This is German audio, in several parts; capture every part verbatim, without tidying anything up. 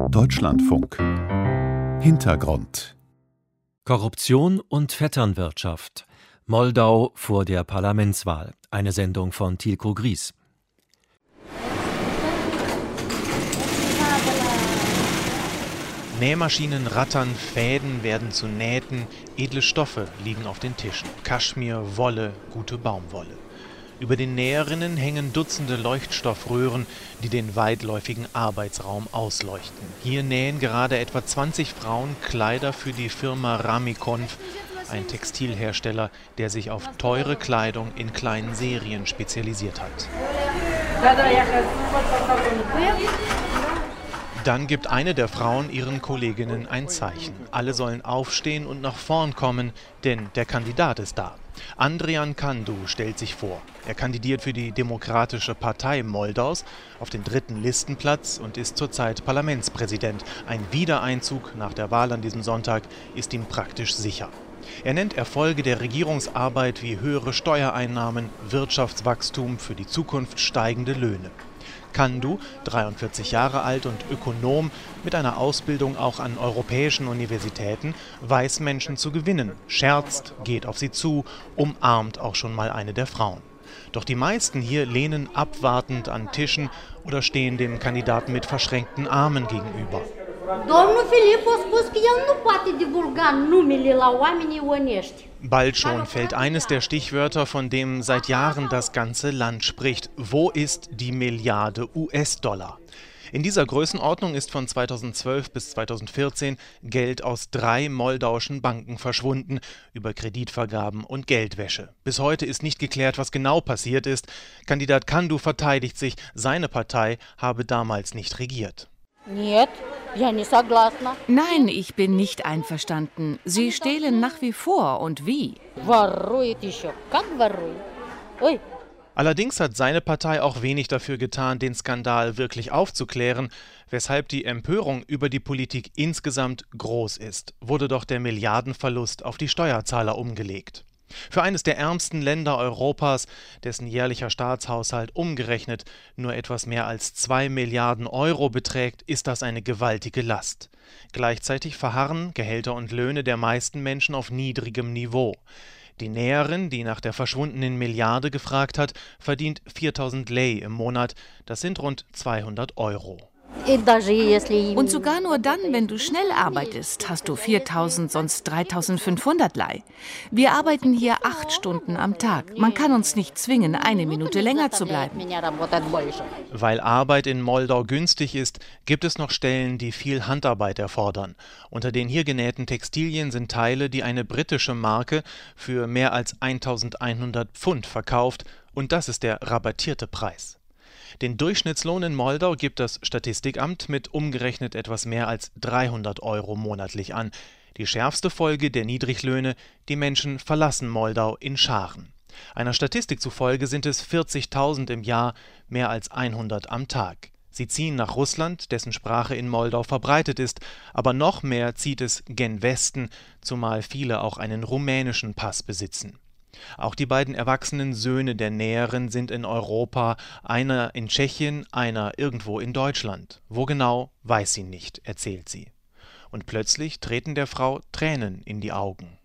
Deutschlandfunk. Hintergrund. Korruption und Vetternwirtschaft. Moldau vor der Parlamentswahl. Eine Sendung von Tilko Gries. Nähmaschinen rattern, Fäden werden zu Nähten, edle Stoffe liegen auf den Tischen. Kaschmir, Wolle, gute Baumwolle. Über den Näherinnen hängen Dutzende Leuchtstoffröhren, die den weitläufigen Arbeitsraum ausleuchten. Hier nähen gerade etwa zwanzig Frauen Kleider für die Firma Ramikonf, ein Textilhersteller, der sich auf teure Kleidung in kleinen Serien spezialisiert hat. Dann gibt eine der Frauen ihren Kolleginnen ein Zeichen. Alle sollen aufstehen und nach vorn kommen, denn der Kandidat ist da. Andrian Candu stellt sich vor. Er kandidiert für die Demokratische Partei Moldaus auf den dritten Listenplatz und ist zurzeit Parlamentspräsident. Ein Wiedereinzug nach der Wahl an diesem Sonntag ist ihm praktisch sicher. Er nennt Erfolge der Regierungsarbeit wie höhere Steuereinnahmen, Wirtschaftswachstum, für die Zukunft steigende Löhne. Candu, dreiundvierzig Jahre alt und Ökonom, mit einer Ausbildung auch an europäischen Universitäten, weiß Menschen zu gewinnen, scherzt, geht auf sie zu, umarmt auch schon mal eine der Frauen. Doch die meisten hier lehnen abwartend an Tischen oder stehen dem Kandidaten mit verschränkten Armen gegenüber. Bald schon fällt eines der Stichwörter, von dem seit Jahren das ganze Land spricht. Wo ist die Milliarde U S-Dollar? In dieser Größenordnung ist von zweitausendzwölf bis zweitausendvierzehn Geld aus drei moldauischen Banken verschwunden, über Kreditvergaben und Geldwäsche. Bis heute ist nicht geklärt, was genau passiert ist. Kandidat Candu verteidigt sich, seine Partei habe damals nicht regiert. Nein, ich bin nicht einverstanden. Sie stehlen nach wie vor. Und wie? Allerdings hat seine Partei auch wenig dafür getan, den Skandal wirklich aufzuklären, weshalb die Empörung über die Politik insgesamt groß ist. Wurde doch der Milliardenverlust auf die Steuerzahler umgelegt. Für eines der ärmsten Länder Europas, dessen jährlicher Staatshaushalt umgerechnet nur etwas mehr als zwei Milliarden Euro beträgt, ist das eine gewaltige Last. Gleichzeitig verharren Gehälter und Löhne der meisten Menschen auf niedrigem Niveau. Die Näherin, die nach der verschwundenen Milliarde gefragt hat, verdient viertausend Lei im Monat, das sind rund zweihundert Euro. Und sogar nur dann, wenn du schnell arbeitest, hast du viertausend, sonst dreitausendfünfhundert Lei. Wir arbeiten hier acht Stunden am Tag. Man kann uns nicht zwingen, eine Minute länger zu bleiben. Weil Arbeit in Moldau günstig ist, gibt es noch Stellen, die viel Handarbeit erfordern. Unter den hier genähten Textilien sind Teile, die eine britische Marke für mehr als eintausendeinhundert Pfund verkauft, und das ist der rabattierte Preis. Den Durchschnittslohn in Moldau gibt das Statistikamt mit umgerechnet etwas mehr als dreihundert Euro monatlich an. Die schärfste Folge der Niedriglöhne: die Menschen verlassen Moldau in Scharen. Einer Statistik zufolge sind es vierzigtausend im Jahr, mehr als hundert am Tag. Sie ziehen nach Russland, dessen Sprache in Moldau verbreitet ist, aber noch mehr zieht es gen Westen, zumal viele auch einen rumänischen Pass besitzen. Auch die beiden erwachsenen Söhne der Näherin sind in Europa, einer in Tschechien, einer irgendwo in Deutschland. Wo genau, weiß sie nicht, erzählt sie. Und plötzlich treten der Frau Tränen in die Augen.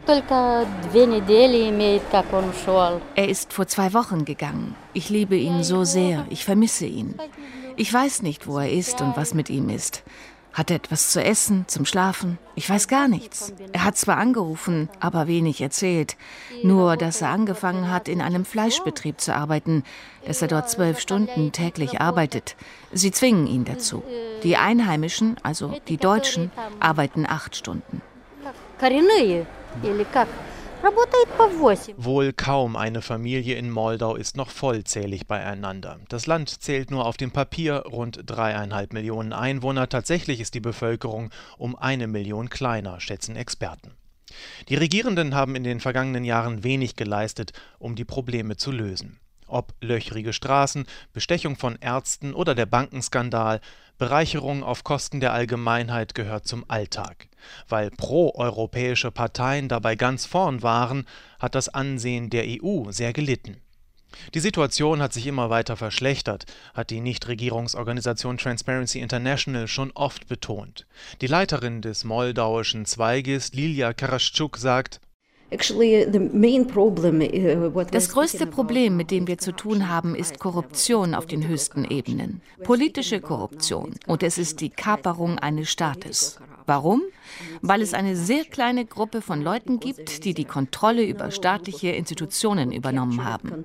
Er ist vor zwei Wochen gegangen. Ich liebe ihn so sehr, ich vermisse ihn. Ich weiß nicht, wo er ist und was mit ihm ist. Hat er etwas zu essen, zum Schlafen? Ich weiß gar nichts. Er hat zwar angerufen, aber wenig erzählt. Nur, dass er angefangen hat, in einem Fleischbetrieb zu arbeiten, dass er dort zwölf Stunden täglich arbeitet. Sie zwingen ihn dazu. Die Einheimischen, also die Deutschen, arbeiten acht Stunden. Wohl kaum eine Familie in Moldau ist noch vollzählig beieinander. Das Land zählt nur auf dem Papier rund dreieinhalb Millionen Einwohner. Tatsächlich ist die Bevölkerung um eine Million kleiner, schätzen Experten. Die Regierenden haben in den vergangenen Jahren wenig geleistet, um die Probleme zu lösen. Ob löchrige Straßen, Bestechung von Ärzten oder der Bankenskandal, Bereicherung auf Kosten der Allgemeinheit gehört zum Alltag. Weil proeuropäische Parteien dabei ganz vorn waren, hat das Ansehen der E U sehr gelitten. Die Situation hat sich immer weiter verschlechtert, hat die Nichtregierungsorganisation Transparency International schon oft betont. Die Leiterin des moldauischen Zweiges, Lilia Karaschuk, sagt: Das größte Problem, mit dem wir zu tun haben, ist Korruption auf den höchsten Ebenen. Politische Korruption. Und es ist die Kaperung eines Staates. Warum? Weil es eine sehr kleine Gruppe von Leuten gibt, die die Kontrolle über staatliche Institutionen übernommen haben.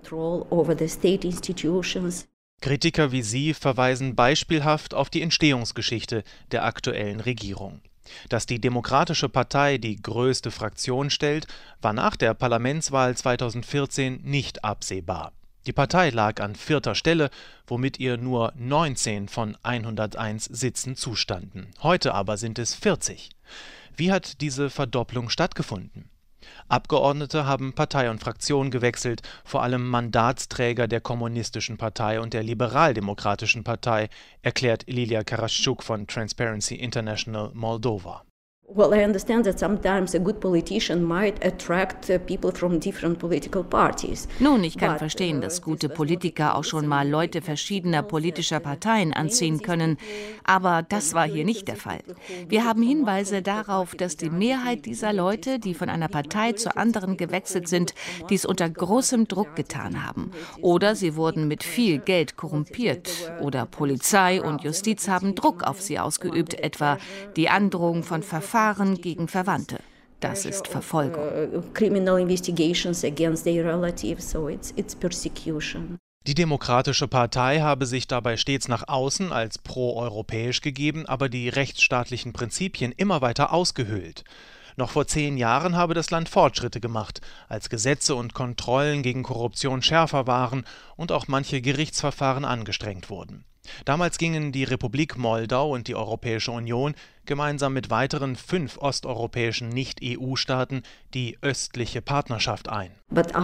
Kritiker wie sie verweisen beispielhaft auf die Entstehungsgeschichte der aktuellen Regierung. Dass die Demokratische Partei die größte Fraktion stellt, war nach der Parlamentswahl zweitausendvierzehn nicht absehbar. Die Partei lag an vierter Stelle, womit ihr nur neunzehn von hunderteins Sitzen zustanden. Heute aber sind es vierzig. Wie hat diese Verdopplung stattgefunden? Abgeordnete haben Partei und Fraktion gewechselt, vor allem Mandatsträger der Kommunistischen Partei und der Liberaldemokratischen Partei, erklärt Lilia Karaschuk von Transparency International Moldova. Well, I understand that sometimes a good politician might attract people from different political parties. Nun, ich kann verstehen, dass gute Politiker auch schon mal Leute verschiedener politischer Parteien anziehen können, aber das war hier nicht der Fall. Wir haben Hinweise darauf, dass die Mehrheit dieser Leute, die von einer Partei zur anderen gewechselt sind, dies unter großem Druck getan haben. Oder sie wurden mit viel Geld korrumpiert. Oder Polizei und Justiz haben Druck auf sie ausgeübt, etwa die Androhung von Verfahren gegen Verwandte. Das ist Verfolgung. Die Demokratische Partei habe sich dabei stets nach außen als proeuropäisch gegeben, aber die rechtsstaatlichen Prinzipien immer weiter ausgehöhlt. Noch vor zehn Jahren habe das Land Fortschritte gemacht, als Gesetze und Kontrollen gegen Korruption schärfer waren und auch manche Gerichtsverfahren angestrengt wurden. Damals gingen die Republik Moldau und die Europäische Union gemeinsam mit weiteren fünf osteuropäischen Nicht-E U-Staaten die östliche Partnerschaft ein.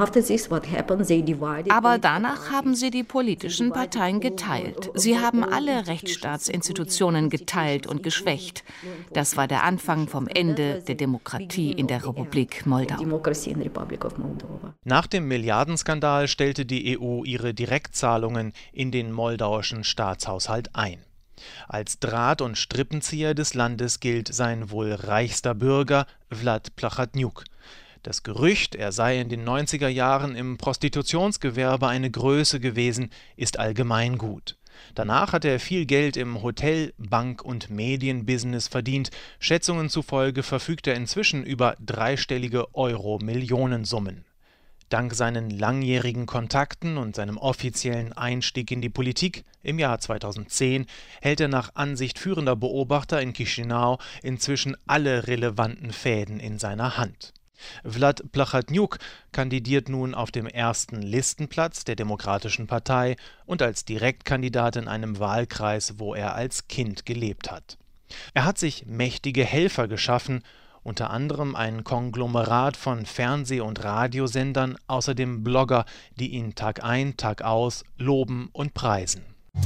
Aber danach haben sie die politischen Parteien geteilt. Sie haben alle Rechtsstaatsinstitutionen geteilt und geschwächt. Das war der Anfang vom Ende der Demokratie in der Republik Moldau. Nach dem Milliardenskandal stellte die E U ihre Direktzahlungen in den moldauischen Staatshaushalt ein. Als Draht- und Strippenzieher des Landes gilt sein wohl reichster Bürger Vlad Plahotniuc. Das Gerücht, er sei in den neunziger Jahren im Prostitutionsgewerbe eine Größe gewesen, ist allgemeingut. Danach hat er viel Geld im Hotel-, Bank- und Medienbusiness verdient. Schätzungen zufolge verfügt er inzwischen über dreistellige Euro-Millionensummen. Dank seinen langjährigen Kontakten und seinem offiziellen Einstieg in die Politik im Jahr zweitausendzehn hält er nach Ansicht führender Beobachter in Chișinău inzwischen alle relevanten Fäden in seiner Hand. Vlad Plahotniuc kandidiert nun auf dem ersten Listenplatz der Demokratischen Partei und als Direktkandidat in einem Wahlkreis, wo er als Kind gelebt hat. Er hat sich mächtige Helfer geschaffen, unter anderem ein Konglomerat von Fernseh- und Radiosendern, außerdem Blogger, die ihn Tag ein, Tag aus loben und preisen.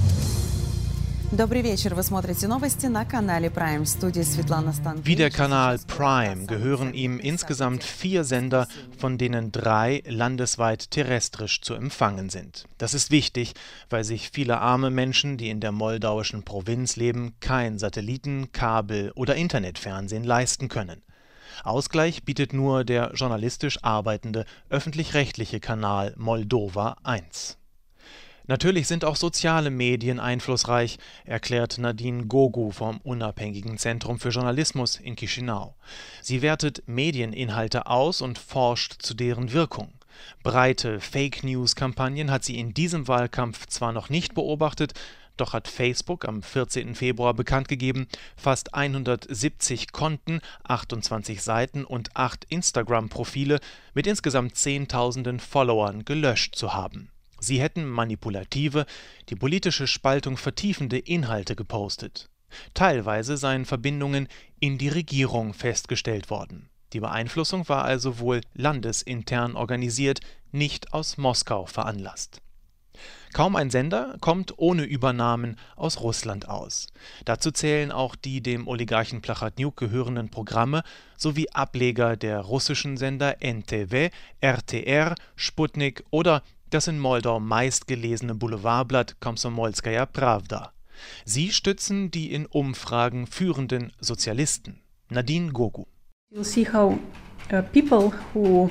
Wie der Kanal Prime gehören ihm insgesamt vier Sender, von denen drei landesweit terrestrisch zu empfangen sind. Das ist wichtig, weil sich viele arme Menschen, die in der moldauischen Provinz leben, kein Satelliten-, Kabel- oder Internetfernsehen leisten können. Ausgleich bietet nur der journalistisch arbeitende öffentlich-rechtliche Kanal Moldova eins. Natürlich sind auch soziale Medien einflussreich, erklärt Nadine Gogu vom Unabhängigen Zentrum für Journalismus in Chișinău. Sie wertet Medieninhalte aus und forscht zu deren Wirkung. Breite Fake-News-Kampagnen hat sie in diesem Wahlkampf zwar noch nicht beobachtet, doch hat Facebook am vierzehnten Februar bekannt gegeben, fast hundertsiebzig Konten, achtundzwanzig Seiten und acht Instagram-Profile mit insgesamt Zehntausenden Followern gelöscht zu haben. Sie hätten manipulative, die politische Spaltung vertiefende Inhalte gepostet. Teilweise seien Verbindungen in die Regierung festgestellt worden. Die Beeinflussung war also wohl landesintern organisiert, nicht aus Moskau veranlasst. Kaum ein Sender kommt ohne Übernahmen aus Russland aus. Dazu zählen auch die dem Oligarchen Plahotniuc gehörenden Programme sowie Ableger der russischen Sender N T W, R T R, Sputnik oder das in Moldau meistgelesene Boulevardblatt Komsomolskaja Prawda. Sie stützen die in Umfragen führenden Sozialisten. Nadine Gogu. You'll see how uh, people who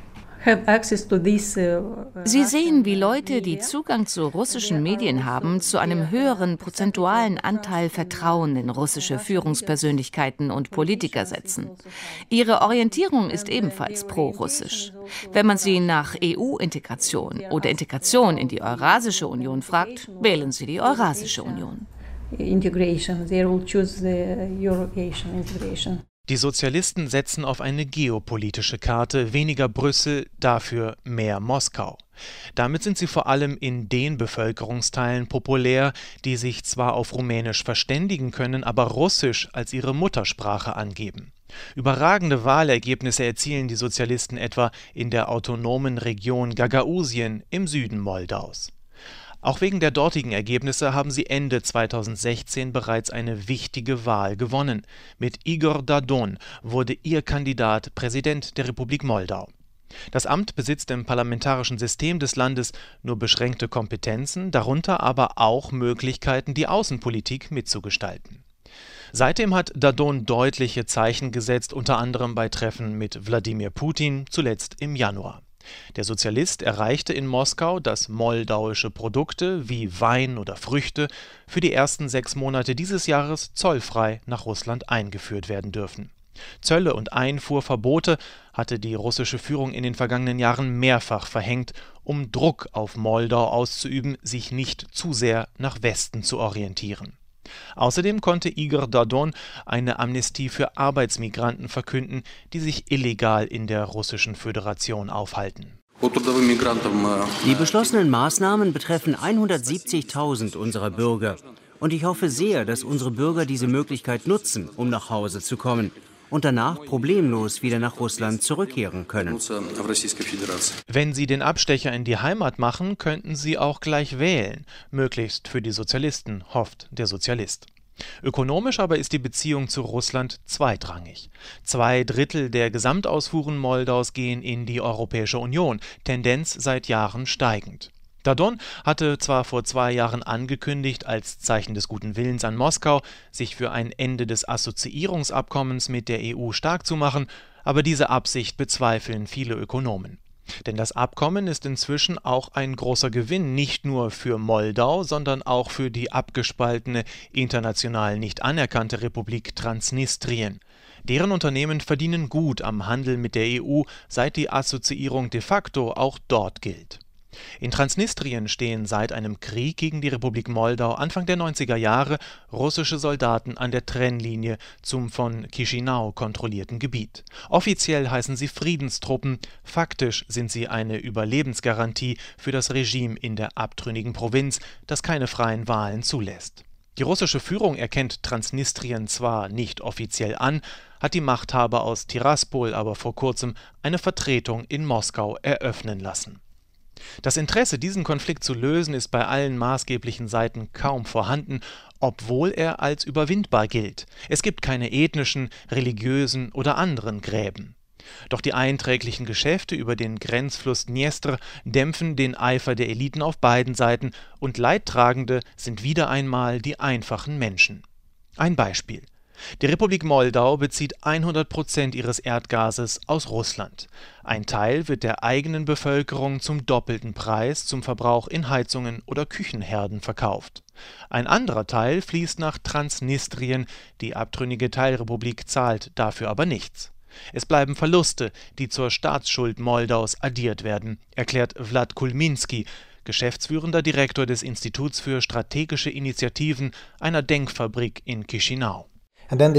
Sie sehen, wie Leute, die Zugang zu russischen Medien haben, zu einem höheren prozentualen Anteil Vertrauen in russische Führungspersönlichkeiten und Politiker setzen. Ihre Orientierung ist ebenfalls pro-russisch. Wenn man sie nach E U-Integration oder Integration in die Eurasische Union fragt, wählen sie die Eurasische Union. Integration, they will choose the Euro-Asian integration. Die Sozialisten setzen auf eine geopolitische Karte, weniger Brüssel, dafür mehr Moskau. Damit sind sie vor allem in den Bevölkerungsteilen populär, die sich zwar auf Rumänisch verständigen können, aber Russisch als ihre Muttersprache angeben. Überragende Wahlergebnisse erzielen die Sozialisten etwa in der autonomen Region Gagausien im Süden Moldaus. Auch wegen der dortigen Ergebnisse haben sie Ende zweitausendsechzehn bereits eine wichtige Wahl gewonnen. Mit Igor Dadon wurde ihr Kandidat Präsident der Republik Moldau. Das Amt besitzt im parlamentarischen System des Landes nur beschränkte Kompetenzen, darunter aber auch Möglichkeiten, die Außenpolitik mitzugestalten. Seitdem hat Dadon deutliche Zeichen gesetzt, unter anderem bei Treffen mit Wladimir Putin, zuletzt im Januar. Der Sozialist erreichte in Moskau, dass moldauische Produkte wie Wein oder Früchte für die ersten sechs Monate dieses Jahres zollfrei nach Russland eingeführt werden dürfen. Zölle und Einfuhrverbote hatte die russische Führung in den vergangenen Jahren mehrfach verhängt, um Druck auf Moldau auszuüben, sich nicht zu sehr nach Westen zu orientieren. Außerdem konnte Igor Dadon eine Amnestie für Arbeitsmigranten verkünden, die sich illegal in der Russischen Föderation aufhalten. Die beschlossenen Maßnahmen betreffen hundertsiebzigtausend unserer Bürger. Und ich hoffe sehr, dass unsere Bürger diese Möglichkeit nutzen, um nach Hause zu kommen und danach problemlos wieder nach Russland zurückkehren können. Wenn sie den Abstecher in die Heimat machen, könnten sie auch gleich wählen, möglichst für die Sozialisten, hofft der Sozialist. Ökonomisch aber ist die Beziehung zu Russland zweitrangig. Zwei Drittel der Gesamtausfuhren Moldaus gehen in die Europäische Union, Tendenz seit Jahren steigend. Dadon hatte zwar vor zwei Jahren angekündigt, als Zeichen des guten Willens an Moskau, sich für ein Ende des Assoziierungsabkommens mit der E U stark zu machen, aber diese Absicht bezweifeln viele Ökonomen. Denn das Abkommen ist inzwischen auch ein großer Gewinn, nicht nur für Moldau, sondern auch für die abgespaltene, international nicht anerkannte Republik Transnistrien. Deren Unternehmen verdienen gut am Handel mit der E U, seit die Assoziierung de facto auch dort gilt. In Transnistrien stehen seit einem Krieg gegen die Republik Moldau Anfang der neunziger Jahre russische Soldaten an der Trennlinie zum von Chișinău kontrollierten Gebiet. Offiziell heißen sie Friedenstruppen, faktisch sind sie eine Überlebensgarantie für das Regime in der abtrünnigen Provinz, das keine freien Wahlen zulässt. Die russische Führung erkennt Transnistrien zwar nicht offiziell an, hat die Machthaber aus Tiraspol aber vor kurzem eine Vertretung in Moskau eröffnen lassen. Das Interesse, diesen Konflikt zu lösen, ist bei allen maßgeblichen Seiten kaum vorhanden, obwohl er als überwindbar gilt. Es gibt keine ethnischen, religiösen oder anderen Gräben. Doch die einträglichen Geschäfte über den Grenzfluss Dniester dämpfen den Eifer der Eliten auf beiden Seiten und Leidtragende sind wieder einmal die einfachen Menschen. Ein Beispiel. Die Republik Moldau bezieht hundert Prozent ihres Erdgases aus Russland. Ein Teil wird der eigenen Bevölkerung zum doppelten Preis zum Verbrauch in Heizungen oder Küchenherden verkauft. Ein anderer Teil fließt nach Transnistrien, die abtrünnige Teilrepublik zahlt dafür aber nichts. Es bleiben Verluste, die zur Staatsschuld Moldaus addiert werden, erklärt Vlad Kulminski, geschäftsführender Direktor des Instituts für strategische Initiativen einer Denkfabrik in Chișinău. Und dann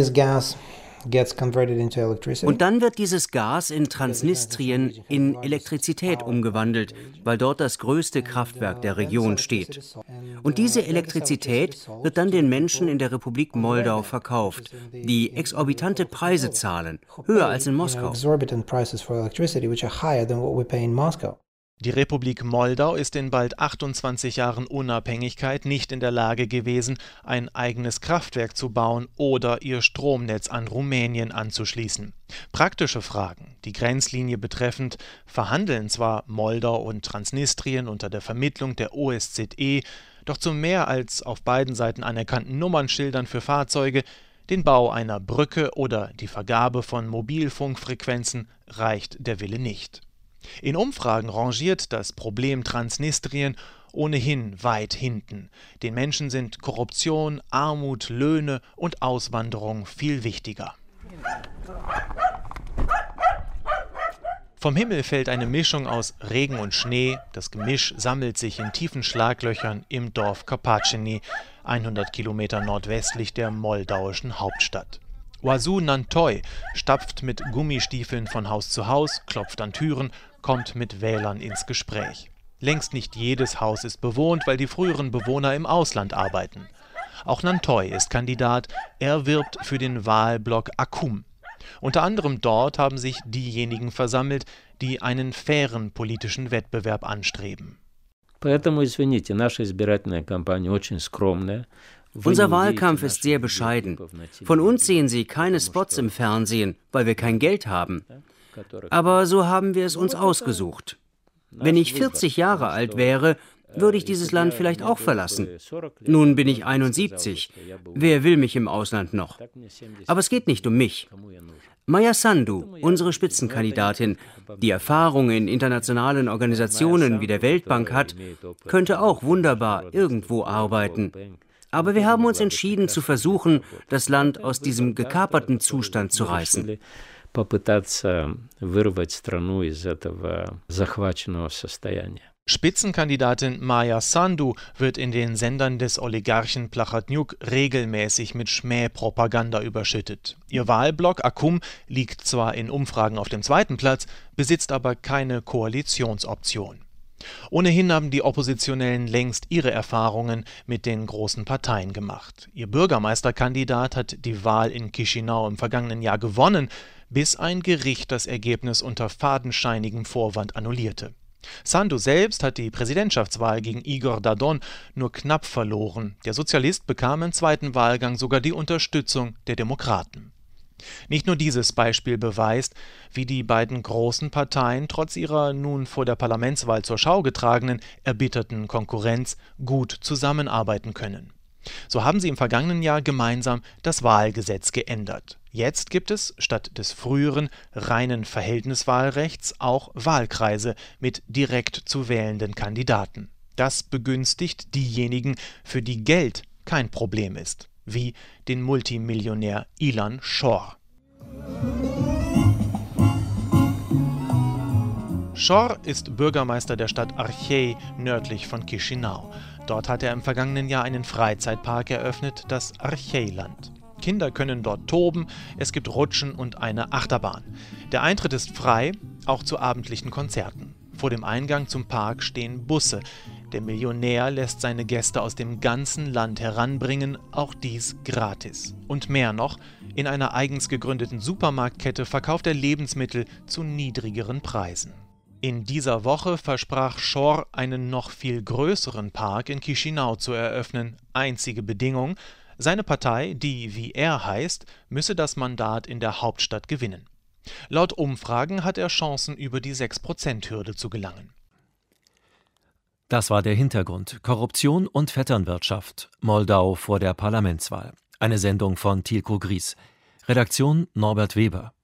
wird dieses Gas in Transnistrien in Elektrizität umgewandelt, weil dort das größte Kraftwerk der Region steht. Und diese Elektrizität wird dann den Menschen in der Republik Moldau verkauft, die exorbitante Preise zahlen, höher als in Moskau. Die Republik Moldau ist in bald achtundzwanzig Jahren Unabhängigkeit nicht in der Lage gewesen, ein eigenes Kraftwerk zu bauen oder ihr Stromnetz an Rumänien anzuschließen. Praktische Fragen, die Grenzlinie betreffend, verhandeln zwar Moldau und Transnistrien unter der Vermittlung der O S Z E, doch zu mehr als auf beiden Seiten anerkannten Nummernschildern für Fahrzeuge, den Bau einer Brücke oder die Vergabe von Mobilfunkfrequenzen reicht der Wille nicht. In Umfragen rangiert das Problem Transnistrien ohnehin weit hinten. Den Menschen sind Korruption, Armut, Löhne und Auswanderung viel wichtiger. Vom Himmel fällt eine Mischung aus Regen und Schnee. Das Gemisch sammelt sich in tiefen Schlaglöchern im Dorf Karpaceni, hundert Kilometer nordwestlich der moldauischen Hauptstadt. Wasu Nantoi stapft mit Gummistiefeln von Haus zu Haus, klopft an Türen, kommt mit Wählern ins Gespräch. Längst nicht jedes Haus ist bewohnt, weil die früheren Bewohner im Ausland arbeiten. Auch Nantoi ist Kandidat, er wirbt für den Wahlblock Akum. Unter anderem dort haben sich diejenigen versammelt, die einen fairen politischen Wettbewerb anstreben. Unser Wahlkampf ist sehr bescheiden. Von uns sehen Sie keine Spots im Fernsehen, weil wir kein Geld haben. Aber so haben wir es uns ausgesucht. Wenn ich vierzig Jahre alt wäre, würde ich dieses Land vielleicht auch verlassen. Nun bin ich einundsiebzig. Wer will mich im Ausland noch? Aber es geht nicht um mich. Maya Sandu, unsere Spitzenkandidatin, die Erfahrung in internationalen Organisationen wie der Weltbank hat, könnte auch wunderbar irgendwo arbeiten. Aber wir haben uns entschieden, zu versuchen, das Land aus diesem gekaperten Zustand zu reißen. Spitzenkandidatin Maya Sandu wird in den Sendern des Oligarchen Plahotniuc regelmäßig mit Schmähpropaganda überschüttet. Ihr Wahlblock Akum liegt zwar in Umfragen auf dem zweiten Platz, besitzt aber keine Koalitionsoption. Ohnehin haben die Oppositionellen längst ihre Erfahrungen mit den großen Parteien gemacht. Ihr Bürgermeisterkandidat hat die Wahl in Chișinău im vergangenen Jahr gewonnen, bis ein Gericht das Ergebnis unter fadenscheinigem Vorwand annullierte. Sandu selbst hat die Präsidentschaftswahl gegen Igor Dadon nur knapp verloren. Der Sozialist bekam im zweiten Wahlgang sogar die Unterstützung der Demokraten. Nicht nur dieses Beispiel beweist, wie die beiden großen Parteien trotz ihrer nun vor der Parlamentswahl zur Schau getragenen, erbitterten Konkurrenz gut zusammenarbeiten können. So haben sie im vergangenen Jahr gemeinsam das Wahlgesetz geändert. Jetzt gibt es statt des früheren reinen Verhältniswahlrechts auch Wahlkreise mit direkt zu wählenden Kandidaten. Das begünstigt diejenigen, für die Geld kein Problem ist, wie den Multimillionär Ilan Shor. Shor ist Bürgermeister der Stadt Archei nördlich von Chișinău. Dort hat er im vergangenen Jahr einen Freizeitpark eröffnet, das Archeiland. Kinder können dort toben, es gibt Rutschen und eine Achterbahn. Der Eintritt ist frei, auch zu abendlichen Konzerten. Vor dem Eingang zum Park stehen Busse. Der Millionär lässt seine Gäste aus dem ganzen Land heranbringen, auch dies gratis. Und mehr noch, in einer eigens gegründeten Supermarktkette verkauft er Lebensmittel zu niedrigeren Preisen. In dieser Woche versprach Shor, einen noch viel größeren Park in Chișinău zu eröffnen. Einzige Bedingung: seine Partei, die wie er heißt, müsse das Mandat in der Hauptstadt gewinnen. Laut Umfragen hat er Chancen, über die sechs Prozent Hürde zu gelangen. Das war der Hintergrund. Korruption und Vetternwirtschaft. Moldau vor der Parlamentswahl. Eine Sendung von Tilko Gries. Redaktion Norbert Weber.